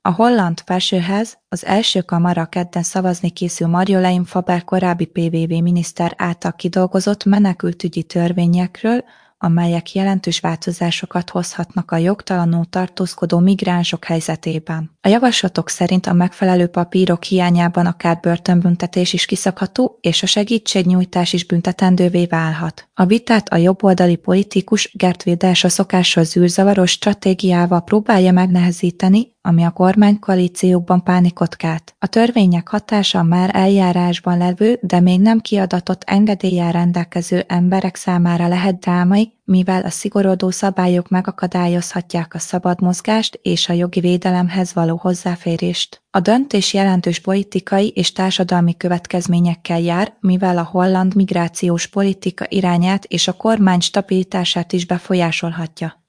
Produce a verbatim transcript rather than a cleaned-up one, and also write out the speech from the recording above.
A holland felsőház, az első kamara kedden szavazni készül Marjolein Faber korábbi pé vé vé miniszter által kidolgozott menekültügyi törvényekről, amelyek jelentős változásokat hozhatnak a jogtalanul tartózkodó migránsok helyzetében. A javaslatok szerint a megfelelő papírok hiányában akár börtönbüntetés is kiszabható, és a segítségnyújtás is büntetendővé válhat. A vitát a jobboldali politikus Geert Wilders a szokásos zűrzavaros stratégiával próbálja megnehezíteni, ami a kormánykoalíciókban pánikot kelt. A törvények hatása már eljárásban levő, de még nem kiadatott engedéllyel rendelkező emberek számára lehet drámai, mivel a szigorodó szabályok megakadályozhatják a szabad mozgást és a jogi védelemhez való hozzáférést. A döntés jelentős politikai és társadalmi következményekkel jár, mivel a holland migrációs politika irányát és a kormány stabilitását is befolyásolhatja.